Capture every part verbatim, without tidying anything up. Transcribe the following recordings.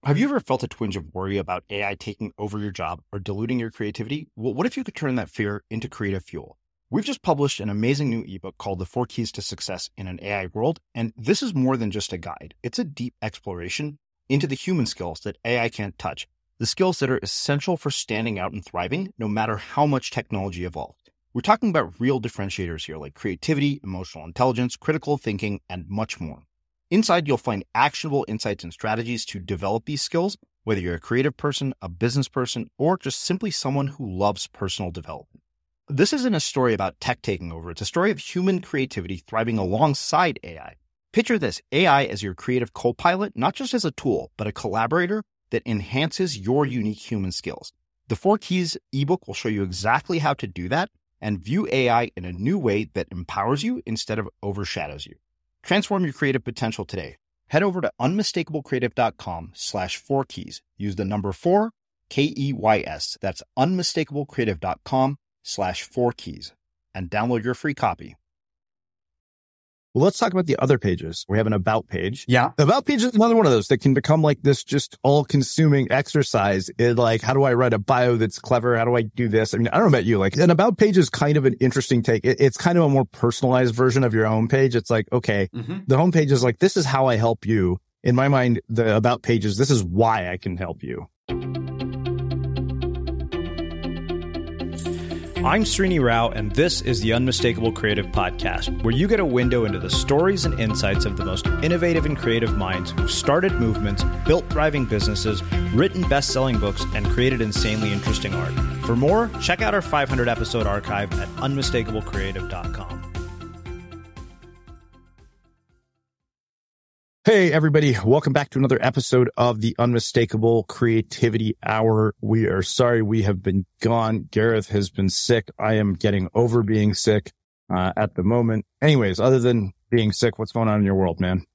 Have you ever felt a twinge of worry about A I taking over your job or diluting your creativity? Well, what if you could turn that fear into creative fuel? We've just published an amazing new ebook called The Four Keys to Success in an A I World, and this is more than just a guide. It's a deep exploration into the human skills that A I can't touch, the skills that are essential for standing out and thriving, no matter how much technology evolves. We're talking about real differentiators here, like creativity, emotional intelligence, critical thinking, and much more. Inside, you'll find actionable insights and strategies to develop these skills, whether you're a creative person, a business person, or just simply someone who loves personal development. This isn't a story about tech taking over. It's a story of human creativity thriving alongside A I. Picture this, A I as your creative co-pilot, not just as a tool, but a collaborator that enhances your unique human skills. The Four Keys ebook will show you exactly how to do that and view A I in a new way that empowers you instead of overshadows you. Transform your creative potential today. Head over to unmistakablecreative.com slash four keys. Use the number four, K E Y S. That's unmistakablecreative.com slash four keys and download your free copy. Well, let's talk about the other pages. We have an about page. Yeah. The about page is another one of those that can become like this just all-consuming exercise. It like, how do I write a bio that's clever? How do I do this? I mean, I don't know about you. Like, an about page is kind of an interesting take. It, it's kind of a more personalized version of your homepage. It's like, okay, mm-hmm. the homepage is like, this is how I help you. In my mind, the about page is, this is why I can help you. I'm Srini Rao, and this is the Unmistakable Creative Podcast, where you get a window into the stories and insights of the most innovative and creative minds who've started movements, built thriving businesses, written best-selling books, and created insanely interesting art. For more, check out our five hundred episode archive at unmistakable creative dot com. Hey, everybody. Welcome back to another episode of the Unmistakable Creativity Hour. We are sorry we have been gone. Gareth has been sick. I am getting over being sick uh, at the moment. Anyways, other than being sick, what's going on in your world, man?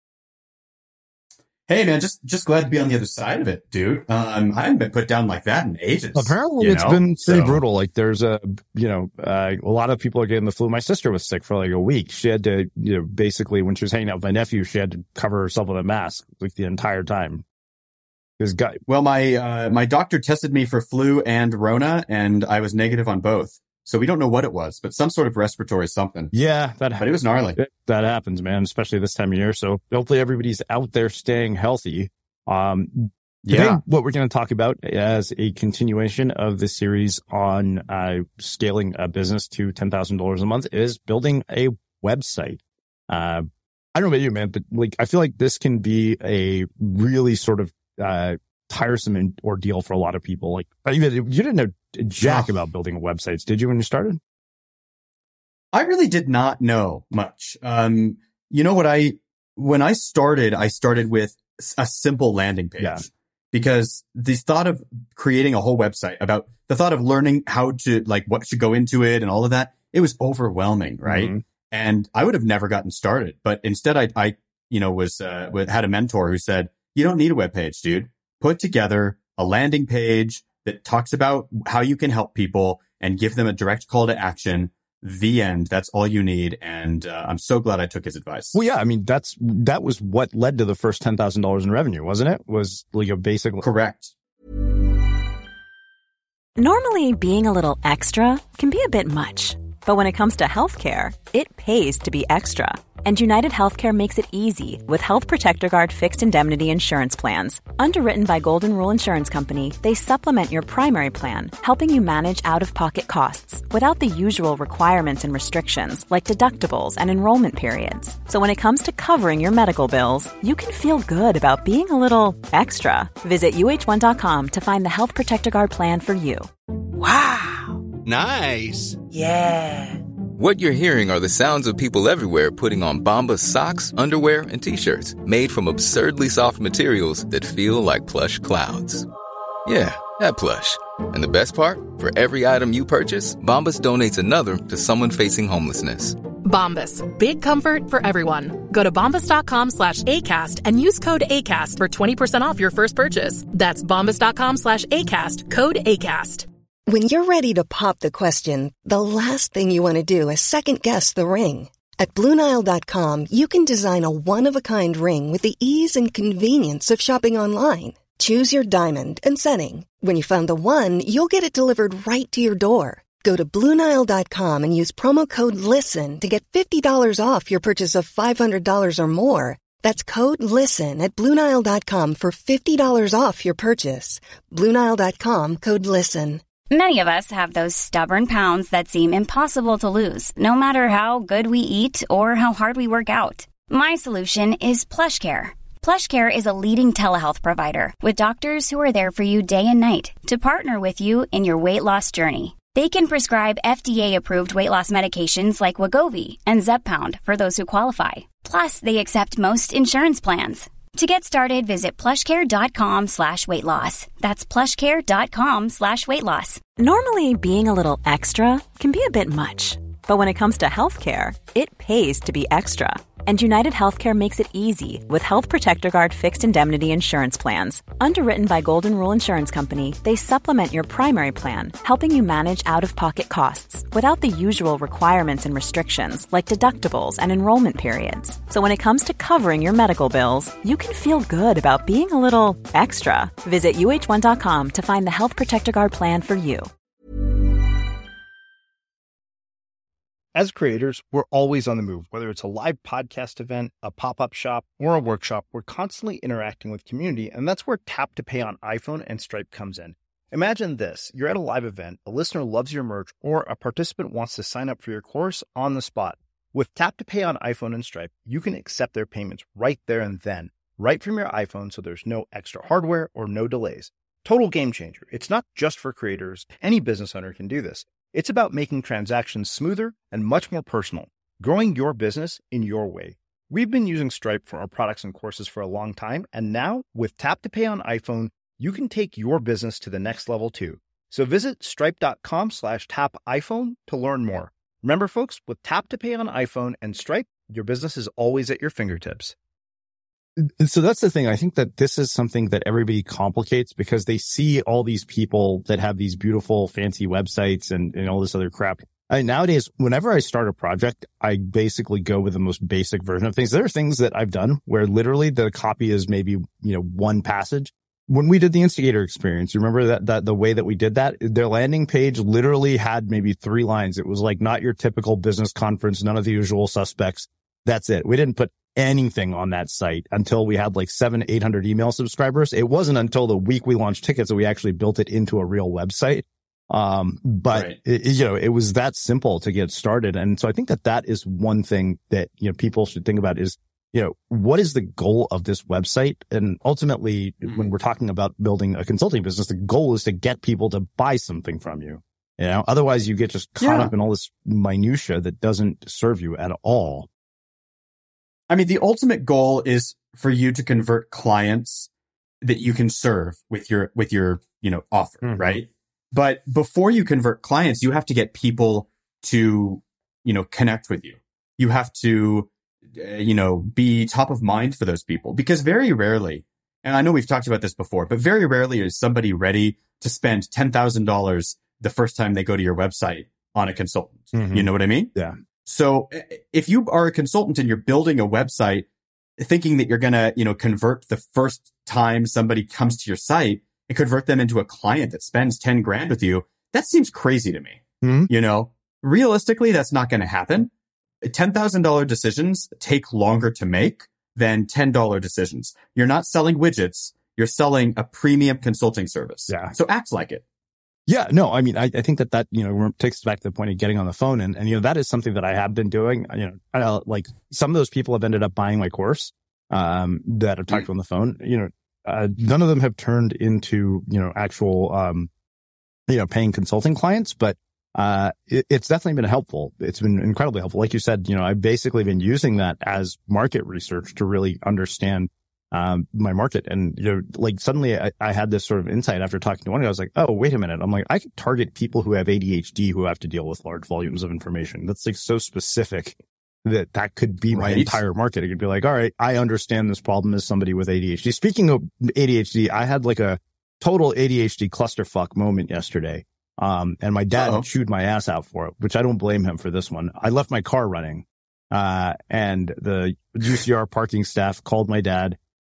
Hey, man, just just glad to be on the other side of it, dude. Um, I haven't been put down like that in ages. Apparently, it's know? been pretty so. brutal. Like, there's a, you know, uh, a lot of people are getting the flu. My sister was sick for like a week. She had to, you know, basically when she was hanging out with my nephew, she had to cover herself with a mask like the entire time. This guy. Well, my uh, my doctor tested me for flu and Rona, and I was negative on both. So we don't know what it was, but some sort of respiratory something. Yeah, that but it was gnarly. It, that happens, man, especially this time of year. So hopefully everybody's out there staying healthy. Um, today, yeah. What we're going to talk about as a continuation of the series on uh, scaling a business to ten thousand dollars a month is building a website. Uh, I don't know about you, man, but like I feel like this can be a really sort of uh, tiresome ordeal for a lot of people. Like you didn't know jack about building websites, did you, when you started? I really did not know much. Um, you know what I, when I started, I started with a simple landing page yeah. because the thought of creating a whole website about the thought of learning how to, like, what should go into it and all of that, it was overwhelming. Right. Mm-hmm. And I would have never gotten started, but instead I, I, you know, was, uh, had a mentor who said, you don't need a web page, dude. Put together a landing page that talks about how you can help people and give them a direct call to action. The end. That's all you need. And uh, I'm so glad I took his advice. Well, yeah, I mean, that's that was what led to the first ten thousand dollars in revenue, wasn't it? Was like a basic. Correct. Normally, being a little extra can be a bit much. But when it comes to healthcare, it pays to be extra. And United Healthcare makes it easy with Health Protector Guard fixed indemnity insurance plans. Underwritten by Golden Rule Insurance Company, they supplement your primary plan, helping you manage out-of-pocket costs without the usual requirements and restrictions like deductibles and enrollment periods. So when it comes to covering your medical bills, you can feel good about being a little extra. Visit U H one dot com to find the Health Protector Guard plan for you. Wow. Nice. Yeah. What you're hearing are the sounds of people everywhere putting on Bombas socks, underwear, and T-shirts made from absurdly soft materials that feel like plush clouds. Yeah, that plush. And the best part? For every item you purchase, Bombas donates another to someone facing homelessness. Bombas. Big comfort for everyone. Go to bombas.com slash ACAST and use code ACAST for twenty percent off your first purchase. That's bombas.com slash ACAST. Code ACAST. When you're ready to pop the question, the last thing you want to do is second-guess the ring. At Blue Nile dot com, you can design a one-of-a-kind ring with the ease and convenience of shopping online. Choose your diamond and setting. When you find the one, you'll get it delivered right to your door. Go to Blue Nile dot com and use promo code LISTEN to get fifty dollars off your purchase of five hundred dollars or more. That's code LISTEN at Blue Nile dot com for fifty dollars off your purchase. Blue Nile dot com, code LISTEN. Many of us have those stubborn pounds that seem impossible to lose, no matter how good we eat or how hard we work out. My solution is PlushCare. PlushCare is a leading telehealth provider with doctors who are there for you day and night to partner with you in your weight loss journey. They can prescribe F D A-approved weight loss medications like Wegovy and Zepbound for those who qualify. Plus, they accept most insurance plans. To get started, visit plushcare.com slash weight loss. That's plushcare.com slash weight loss. Normally, being a little extra can be a bit much. But when it comes to healthcare, it pays to be extra. And United Healthcare makes it easy with Health Protector Guard fixed indemnity insurance plans. Underwritten by Golden Rule Insurance Company, they supplement your primary plan, helping you manage out-of-pocket costs without the usual requirements and restrictions like deductibles and enrollment periods. So when it comes to covering your medical bills, you can feel good about being a little extra. Visit U H one dot com to find the Health Protector Guard plan for you. As creators, we're always on the move. Whether it's a live podcast event, a pop-up shop, or a workshop, we're constantly interacting with community, and that's where Tap to Pay on iPhone and Stripe comes in. Imagine this. You're at a live event, a listener loves your merch, or a participant wants to sign up for your course on the spot. With Tap to Pay on iPhone and Stripe, you can accept their payments right there and then, right from your iPhone, so there's no extra hardware or no delays. Total game changer. It's not just for creators. Any business owner can do this. It's about making transactions smoother and much more personal, growing your business in your way. We've been using Stripe for our products and courses for a long time, and now with Tap to Pay on iPhone, you can take your business to the next level too. So visit stripe.com slash tap iPhone to learn more. Remember, folks, with Tap to Pay on iPhone and Stripe, your business is always at your fingertips. So that's the thing. I think that this is something that everybody complicates because they see all these people that have these beautiful, fancy websites and, and all this other crap. I, nowadays, whenever I start a project, I basically go with the most basic version of things. There are things that I've done where literally the copy is maybe, you know, one passage. When we did the Instigator experience, you remember that, that the way that we did that? Their landing page literally had maybe three lines. It was like not your typical business conference, none of the usual suspects. That's it. We didn't put anything on that site until we had like seven, eight hundred email subscribers. It wasn't until the week we launched tickets that we actually built it into a real website. Um, but right. it, you know, it was that simple to get started. And so I think that that is one thing that, you know, people should think about is, you know, what is the goal of this website? And ultimately, mm-hmm. when we're talking about building a consulting business, the goal is to get people to buy something from you. You know, otherwise you get just caught yeah. up in all this minutia that doesn't serve you at all. I mean, the ultimate goal is for you to convert clients that you can serve with your, with your, you know, offer, mm-hmm. right? But before you convert clients, you have to get people to, you know, connect with you. You have to, uh, you know, be top of mind for those people because very rarely, and I know we've talked about this before, but very rarely is somebody ready to spend ten thousand dollars the first time they go to your website on a consultant. Mm-hmm. You know what I mean? Yeah. So if you are a consultant and you're building a website thinking that you're going to, you know, convert the first time somebody comes to your site and convert them into a client that spends ten grand with you, that seems crazy to me. Mm-hmm. You know, realistically, that's not going to happen. ten thousand dollars decisions take longer to make than ten dollars decisions. You're not selling widgets. You're selling a premium consulting service. Yeah. So act like it. Yeah, no, I mean, I, I think that that, you know, takes us back to the point of getting on the phone. And, and, you know, that is something that I have been doing. You know, I, like some of those people have ended up buying my course, um, that I've talked mm-hmm. to on the phone. You know, uh, none of them have turned into, you know, actual, um, you know, paying consulting clients, but, uh, it, it's definitely been helpful. It's been incredibly helpful. Like you said, you know, I've basically been using that as market research to really understand um, my market. And, you know, like suddenly I, I had this sort of insight after talking to one guy. I was like, oh, wait a minute. I'm like, I could target people who have A D H D who have to deal with large volumes of information. That's like so specific that that could be my right. entire market. It could be like, all right, I understand this problem as somebody with A D H D. Speaking of A D H D, I had like a total A D H D clusterfuck moment yesterday. Um, and my dad Uh-oh. chewed my ass out for it, which I don't blame him for this one. I left my car running, uh, and the U C R parking staff called my dad.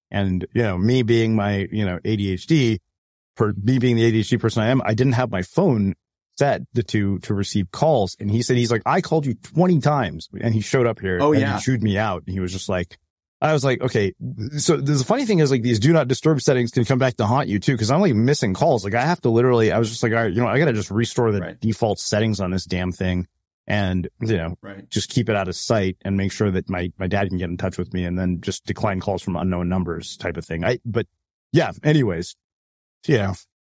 And, you know, me being my, you know, A D H D, for me being the A D H D person I am, I didn't have my phone set to, to receive calls. And he said, he's like, I called you twenty times, and he showed up here. Oh, and yeah. He chewed me out. And he was just like, I was like, okay. So the funny thing is, like, these do not disturb settings can come back to haunt you too. Cause I'm like missing calls. Like I have to literally, I was just like, all right, you know, I got to just restore the right. default settings on this damn thing. And, you know, right. just keep it out of sight and make sure that my, my dad can get in touch with me, and then just decline calls from unknown numbers type of thing. I, but yeah, anyways, yeah.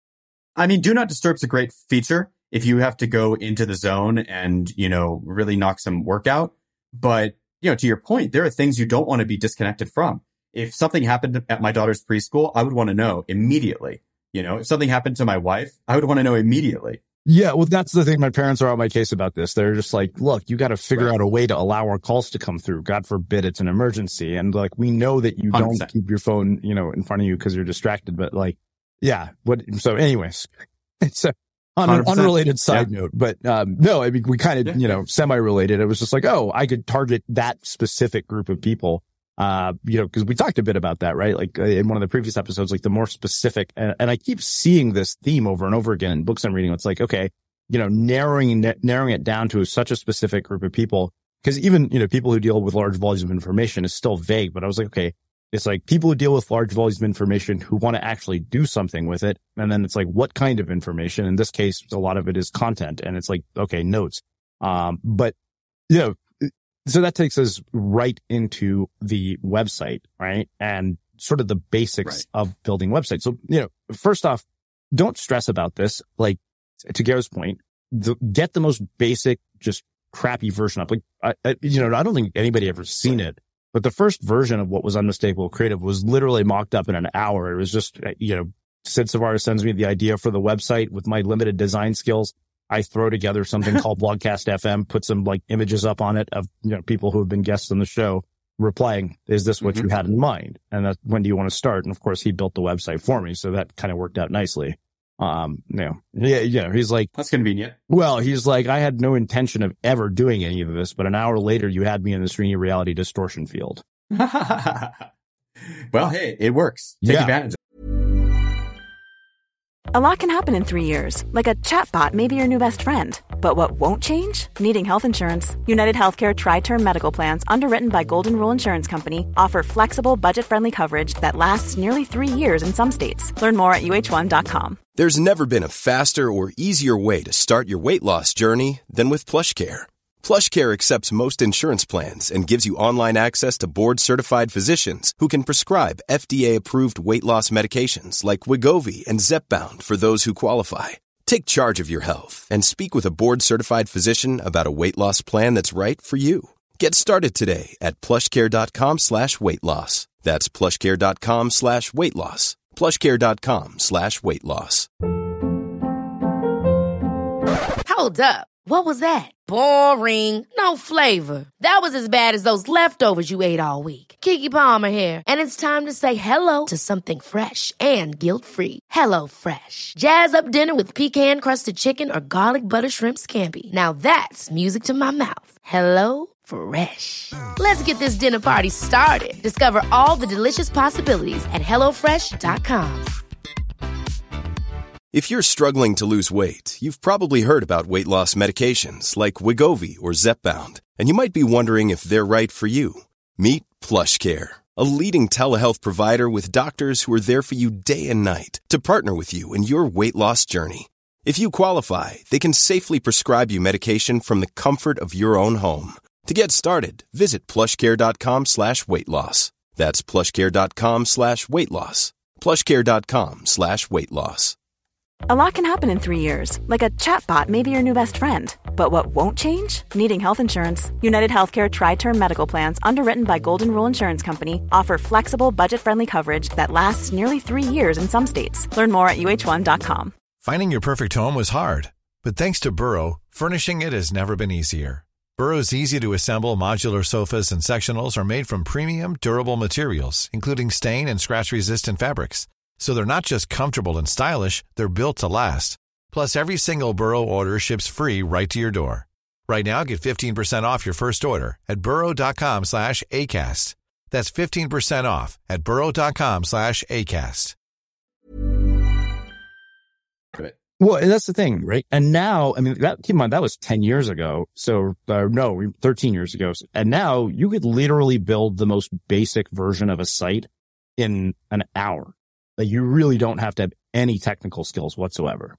I mean, do not disturb is a great feature if you have to go into the zone and, you know, really knock some work out. But, you know, to your point, there are things you don't want to be disconnected from. If something happened at my daughter's preschool, I would want to know immediately. You know, if something happened to my wife, I would want to know immediately. Yeah, well, that's the thing. My parents are on my case about this. They're just like, look, you got to figure right. out a way to allow our calls to come through. God forbid it's an emergency. And like, we know that you one hundred percent. Don't keep your phone, you know, in front of you because you're distracted. But like, yeah. What? So anyways, it's a, on an unrelated side yeah. note, but um, no, I mean, we kind of, yeah. you know, semi-related. It was just like, oh, I could target that specific group of people. Uh, you know, because we talked a bit about that, right? Like uh, in one of the previous episodes, like the more specific, and, and I keep seeing this theme over and over again in books I'm reading. It's like, okay, you know, narrowing, narrowing it down to such a specific group of people, because even, you know, people who deal with large volumes of information is still vague, but I was like, okay, it's like people who deal with large volumes of information who want to actually do something with it. And then it's like, what kind of information? In this case, a lot of it is content, and it's like, okay, notes. Um, but, you know, so that takes us right into the website, right? And sort of the basics right. of building websites. So, you know, first off, don't stress about this. Like, to Garrett's point, the, get the most basic, just crappy version up. Like, I, I, you know, I don't think anybody ever seen it, but the first version of what was Unmistakable Creative was literally mocked up in an hour. It was just, you know, Sid Savara sends me the idea for the website with my limited design skills. I throw together something called Blogcast F M, put some like images up on it of, you know, people who have been guests on the show replying, is this what mm-hmm. you had in mind? And that, when do you want to start? And of course, he built the website for me. So that kind of worked out nicely. Um, you know, yeah, yeah, he's like, that's convenient. Well, he's like, I had no intention of ever doing any of this, but an hour later you had me in the Srini reality distortion field. Well, hey, it works. Take yeah. advantage of it. A lot can happen in three years, like a chatbot may be your new best friend. But what won't change? Needing health insurance. United Healthcare Tri-Term Medical Plans, underwritten by Golden Rule Insurance Company, offer flexible, budget-friendly coverage that lasts nearly three years in some states. Learn more at U H one dot com. There's never been a faster or easier way to start your weight loss journey than with PlushCare. PlushCare accepts most insurance plans and gives you online access to board-certified physicians who can prescribe F D A-approved weight loss medications like Wegovy and Zepbound for those who qualify. Take charge of your health and speak with a board-certified physician about a weight loss plan that's right for you. Get started today at plushcare.com slash weight loss. That's plushcare.com slash weight loss. plushcare.com slash weight loss. Hold up. What was that? Boring. No flavor. That was as bad as those leftovers you ate all week. Keke Palmer here, and it's time to say hello to something fresh and guilt-free. Hello Fresh. Jazz up dinner with pecan-crusted chicken or garlic butter shrimp scampi. Now that's music to my mouth. Hello Fresh. Let's get this dinner party started. Discover all the delicious possibilities at hello fresh dot com. If you're struggling to lose weight, you've probably heard about weight loss medications like Wegovy or Zepbound, and you might be wondering if they're right for you. Meet PlushCare, a leading telehealth provider with doctors who are there for you day and night to partner with you in your weight loss journey. If you qualify, they can safely prescribe you medication from the comfort of your own home. To get started, visit plushcare.com slash weight loss. That's plushcare.com slash weight loss. plushcare.com slash weight loss. A lot can happen in three years, like a chatbot may be your new best friend. But what won't change? Needing health insurance. United Healthcare Tri-Term Medical Plans, underwritten by Golden Rule Insurance Company, offer flexible, budget-friendly coverage that lasts nearly three years in some states. Learn more at U H one dot com. Finding your perfect home was hard, but thanks to Burrow, furnishing it has never been easier. Burrow's easy-to-assemble modular sofas and sectionals are made from premium, durable materials, including stain and scratch-resistant fabrics. So they're not just comfortable and stylish, they're built to last. Plus, every single Burrow order ships free right to your door. Right now, get fifteen percent off your first order at burrow.com slash ACAST. That's fifteen percent off at burrow.com slash ACAST. Well, and that's the thing, right? And now, I mean, that, keep in mind, that was ten years ago. So, uh, no, thirteen years ago. And now you could literally build the most basic version of a site in an hour. Like, you really don't have to have any technical skills whatsoever.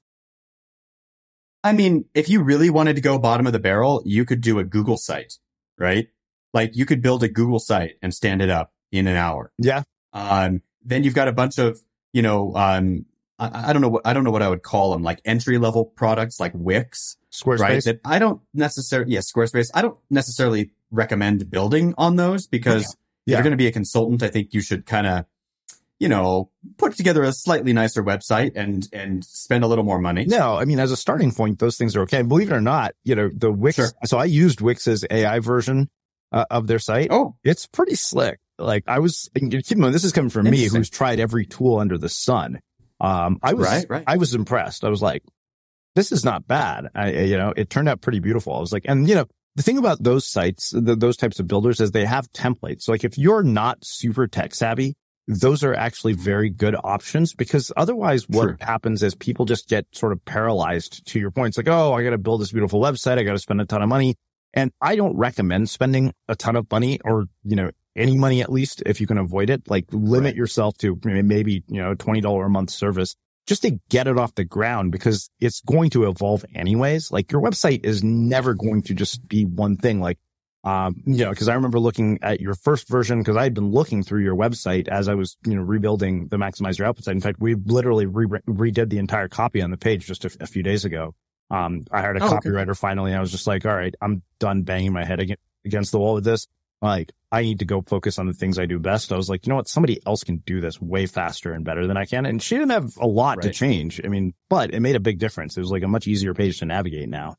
I mean, if you really wanted to go bottom of the barrel, you could do a Google site, right? Like, you could build a Google site and stand it up in an hour. Yeah. Um, then you've got a bunch of, you know, um, I, I don't know what, I don't know what I would call them, like entry level products like Wix. Squarespace. Right? That I don't necessarily, yeah, Squarespace. I don't necessarily recommend building on those because yeah. if you're going to be a consultant, I think you should kind of, you know, put together a slightly nicer website and, and spend a little more money. No, I mean, as a starting point, those things are okay. And believe it or not, you know, the Wix, sure. So I used Wix's A I version uh, of their site. Oh, it's pretty slick. Like I was, keep in mind, this is coming from me who's tried every tool under the sun. Um, I was, right, right. I was impressed. I was like, this is not bad. I, you know, it turned out pretty beautiful. I was like, and you know, the thing about those sites, the, those types of builders is they have templates. So like if you're not super tech savvy, those are actually very good options because otherwise what True. happens is people just get sort of paralyzed to your point. It's like, oh, I got to build this beautiful website. I got to spend a ton of money. And I don't recommend spending a ton of money or, you know, any money at least if you can avoid it. Like limit right. yourself to maybe, you know, twenty dollars a month service just to get it off the ground because it's going to evolve anyways. Like your website is never going to just be one thing. Like, um, you know, cause I remember looking at your first version cause I had been looking through your website as I was, you know, rebuilding the Maximize Your Output site. In fact, we literally re- redid the entire copy on the page just a, a few days ago. Um, I hired a oh, copywriter okay. finally. And I was just like, all right, I'm done banging my head ag- against the wall with this. Like, I need to go focus on the things I do best. I was like, you know what? Somebody else can do this way faster and better than I can. And she didn't have a lot right. to change. I mean, but it made a big difference. It was like a much easier page to navigate now.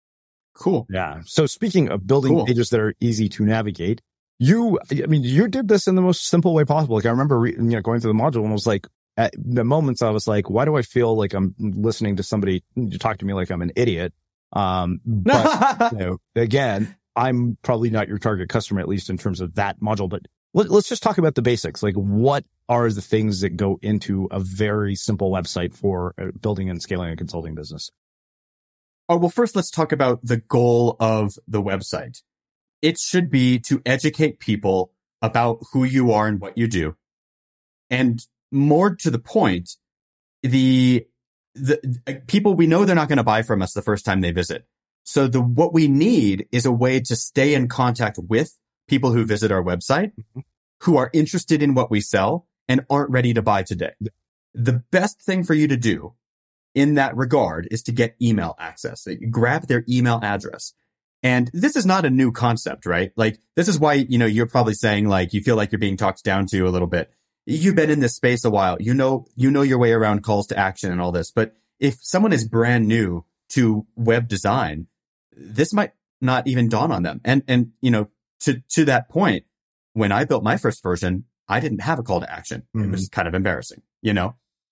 Cool. Yeah. So speaking of building cool. pages that are easy to navigate, you, I mean, you did this in the most simple way possible. Like I remember, re- you know, going through the module and was like, at the moments I was like, why do I feel like I'm listening to somebody to talk to me like I'm an idiot? Um, but you know, again, I'm probably not your target customer, at least in terms of that module, but let, let's just talk about the basics. Like what are the things that go into a very simple website for building and scaling a consulting business? Oh, well, first let's talk about the goal of the website. It should be to educate people about who you are and what you do. And more to the point, the, the people, we know they're not going to buy from us the first time they visit. So the, what we need is a way to stay in contact with people who visit our website, mm-hmm. who are interested in what we sell and aren't ready to buy today. Yeah. The best thing for you to do in that regard is to get email access. Grab their email address. And this is not a new concept, right? Like this is why, you know, you're probably saying like you feel like you're being talked down to a little bit. You've been in this space a while. You know, you know your way around calls to action and all this. But if someone is brand new to web design, this might not even dawn on them. And, and, you know, to, to that point, when I built my first version, I didn't have a call to action. Mm-hmm. It was kind of embarrassing, you know?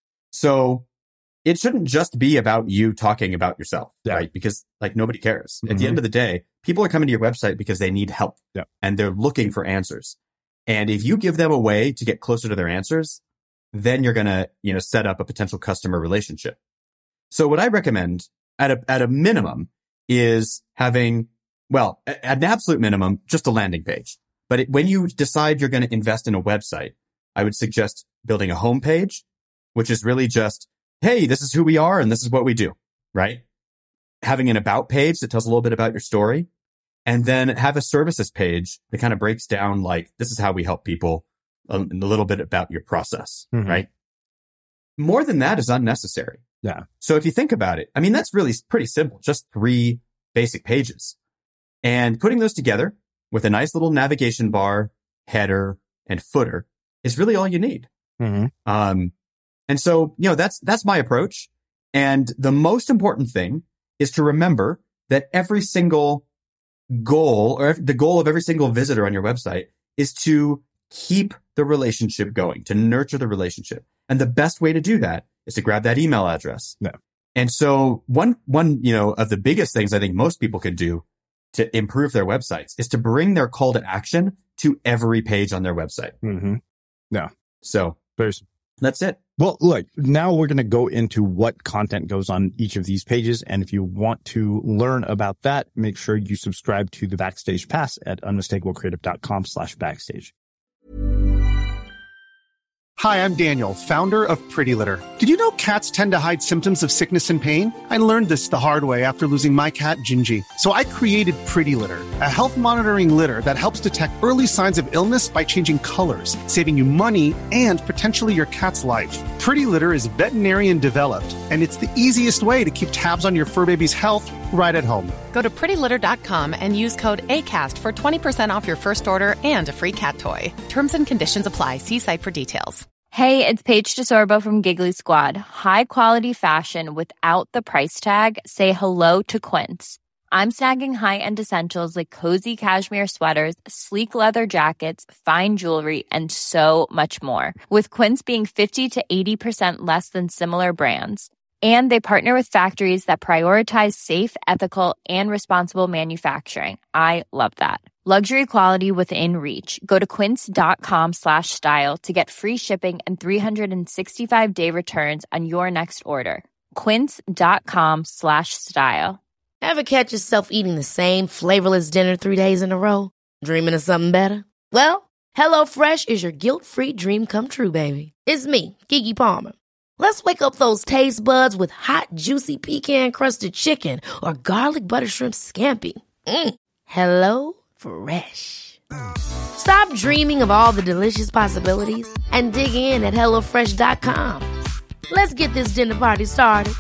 So it shouldn't just be about you talking about yourself, yeah. right? Because like nobody cares. Mm-hmm. At the end of the day, people are coming to your website because they need help yeah. and they're looking for answers. And if you give them a way to get closer to their answers, then you're going to, you know, set up a potential customer relationship. So what I recommend at a, at a minimum is having, well, at an absolute minimum, just a landing page. But it, when you decide you're going to invest in a website, I would suggest building a homepage, which is really just, hey, this is who we are and this is what we do, right? Having an about page that tells a little bit about your story, and then have a services page that kind of breaks down like, this is how we help people, um, and a little bit about your process, mm-hmm. right? More than that is unnecessary. Yeah. So if you think about it, I mean, that's really pretty simple. Just three basic pages. And putting those together with a nice little navigation bar, header, and footer is really all you need. Mm-hmm. Um, and so, you know, that's, that's my approach. And the most important thing is to remember that every single goal or the goal of every single visitor on your website is to keep the relationship going, to nurture the relationship. And the best way to do that is to grab that email address. Yeah. And so one, one, you know, of the biggest things I think most people could do to improve their websites is to bring their call to action to every page on their website. Mm-hmm. Yeah. So There's, that's it. Well, look, now we're going to go into what content goes on each of these pages. And if you want to learn about that, make sure you subscribe to the Backstage Pass at unmistakablecreative.com slash backstage. Hi, I'm Daniel, founder of Pretty Litter. Did you know cats tend to hide symptoms of sickness and pain? I learned this the hard way after losing my cat, Gingy. So I created Pretty Litter, a health monitoring litter that helps detect early signs of illness by changing colors, saving you money and potentially your cat's life. Pretty Litter is veterinarian developed, and it's the easiest way to keep tabs on your fur baby's health right at home. Go to pretty litter dot com and use code ACAST for twenty percent off your first order and a free cat toy. Terms and conditions apply. See site for details. Hey, it's Paige DeSorbo from Giggly Squad. High quality fashion without the price tag. Say hello to Quince. I'm snagging high-end essentials like cozy cashmere sweaters, sleek leather jackets, fine jewelry, and so much more. With Quince being fifty to eighty percent less than similar brands. And they partner with factories that prioritize safe, ethical, and responsible manufacturing. I love that. Luxury quality within reach. Go to quince.com slash style to get free shipping and three sixty-five day returns on your next order. Quince.com slash style. Ever catch yourself eating the same flavorless dinner three days in a row? Dreaming of something better? Well, HelloFresh is your guilt-free dream come true, baby. It's me, Keke Palmer. Let's wake up those taste buds with hot, juicy pecan-crusted chicken or garlic butter shrimp scampi. Mm. Hello Fresh. Stop dreaming of all the delicious possibilities and dig in at hello fresh dot com. Let's get this dinner party started.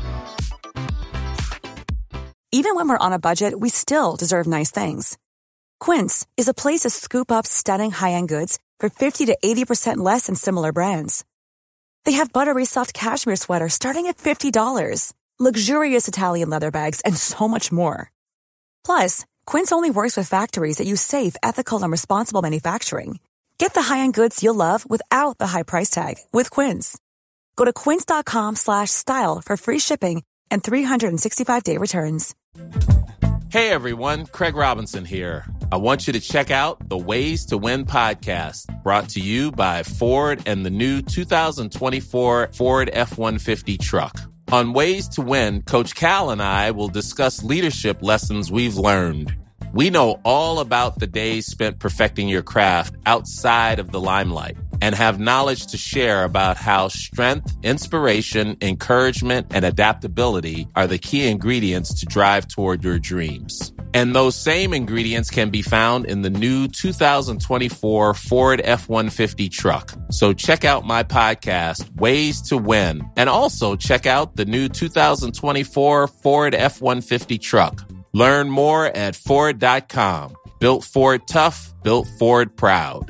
Even when we're on a budget, we still deserve nice things. Quince is a place to scoop up stunning high-end goods for fifty to eighty percent less than similar brands. They have buttery soft cashmere sweaters starting at fifty dollars, luxurious Italian leather bags, and so much more. Plus, Quince only works with factories that use safe, ethical, and responsible manufacturing. Get the high-end goods you'll love without the high price tag with Quince. Go to quince.com slash style for free shipping and three sixty-five day returns. Hey everyone, Craig Robinson here. I want you to check out the Ways to Win podcast, brought to you by Ford and the new two thousand twenty-four Ford F one fifty truck. On Ways to Win, Coach Cal and I will discuss leadership lessons we've learned. We know all about the days spent perfecting your craft outside of the limelight and have knowledge to share about how strength, inspiration, encouragement, and adaptability are the key ingredients to drive toward your dreams. And those same ingredients can be found in the new two thousand twenty-four Ford F one fifty truck. So check out my podcast, Ways to Win, and also check out the new two thousand twenty-four Ford F one fifty truck. Learn more at Ford dot com. Built Ford tough, built Ford proud.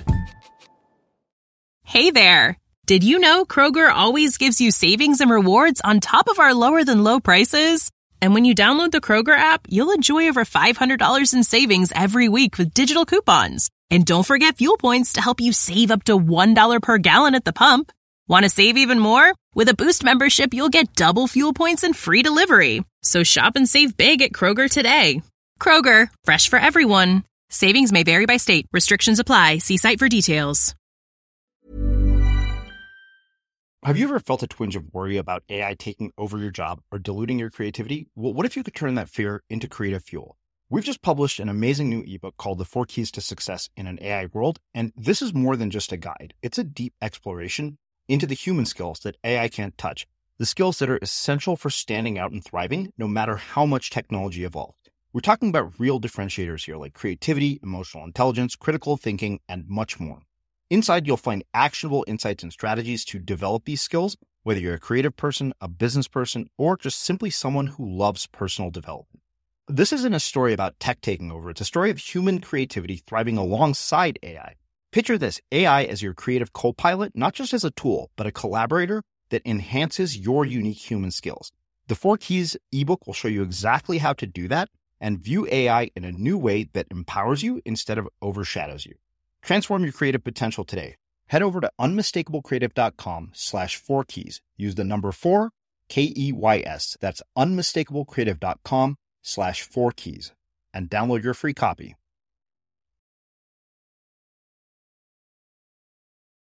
Hey there. Did you know Kroger always gives you savings and rewards on top of our lower than low prices? And when you download the Kroger app, you'll enjoy over five hundred dollars in savings every week with digital coupons. And don't forget fuel points to help you save up to one dollar per gallon at the pump. Want to save even more? With a Boost membership, you'll get double fuel points and free delivery. So shop and save big at Kroger today. Kroger, fresh for everyone. Savings may vary by state. Restrictions apply. See site for details. Have you ever felt a twinge of worry about A I taking over your job or diluting your creativity? Well, what if you could turn that fear into creative fuel? We've just published an amazing new ebook called The Four Keys to Success in an A I World, and this is more than just a guide. It's a deep exploration into the human skills that A I can't touch, the skills that are essential for standing out and thriving no matter how much technology evolved. We're talking about real differentiators here like creativity, emotional intelligence, critical thinking, and much more. Inside, you'll find actionable insights and strategies to develop these skills, whether you're a creative person, a business person, or just simply someone who loves personal development. This isn't a story about tech taking over. It's a story of human creativity thriving alongside A I. Picture this, A I as your creative co-pilot, not just as a tool, but a collaborator that enhances your unique human skills. The Four Keys ebook will show you exactly how to do that and view A I in a new way that empowers you instead of overshadows you. Transform your creative potential today. Head over to unmistakablecreative.com slash four keys. Use the number four, K E Y S. That's unmistakablecreative.com slash four keys. and download your free copy.